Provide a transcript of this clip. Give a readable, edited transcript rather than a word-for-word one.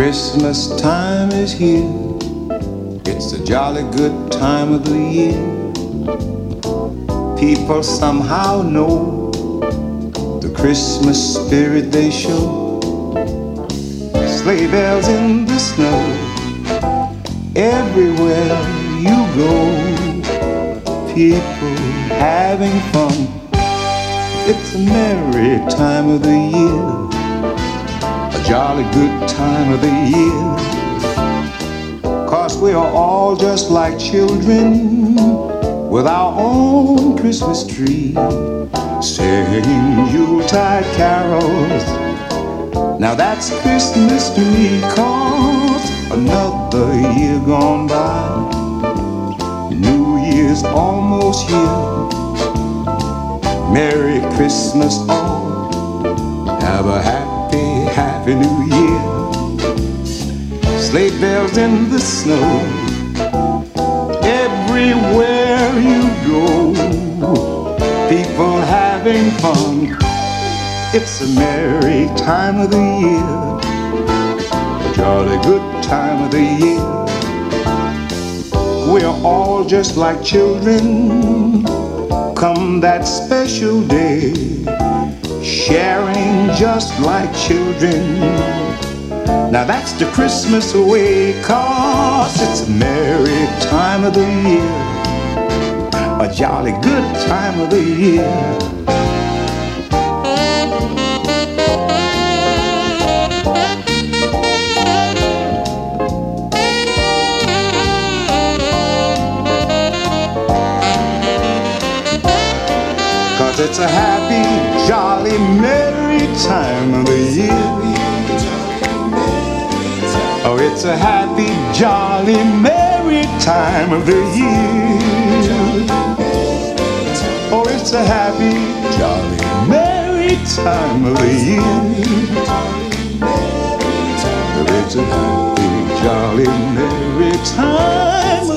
Christmas time is here. It's a jolly good time of the year. People somehow know the Christmas spirit they show. Sleigh bells in the snow, everywhere you go. People having fun, it's a merry time of the year, a jolly good time of the year. 'Cause we are all just like children with our own Christmas tree, singing Yuletide carols. Now that's Christmas to me, 'cause another year gone by, New Year's almost here. Merry Christmas all, have a happy, happy New Year. Sleigh bells in the snow, everywhere you go. People having fun, it's a merry time of the year, a jolly good time of the year. We're all just like children, come that special day, sharing just like children. Now that's the Christmas way, 'cause it's a merry time of the year, a jolly good time of the year. It's a happy, jolly, merry time of the year. Oh, it's a happy, jolly, merry time of the year. Oh, it's a happy, jolly, merry time of the year. It's a happy, jolly, merry time